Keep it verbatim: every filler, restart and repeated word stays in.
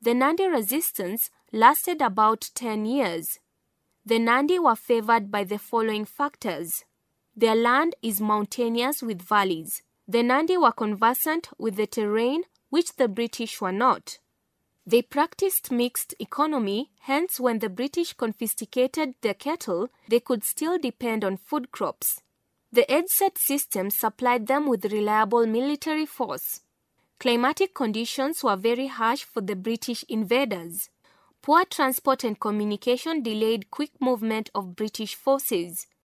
The Nandi resistance lasted about ten years. The Nandi were favored by the following factors. Their land is mountainous with valleys. The Nandi were conversant with the terrain, which the British were not. They practiced mixed economy, hence when the British confiscated their cattle, they could still depend on food crops. The EDSET system supplied them with reliable military force. Climatic conditions were very harsh for the British invaders. Poor transport and communication delayed quick movement of British forces.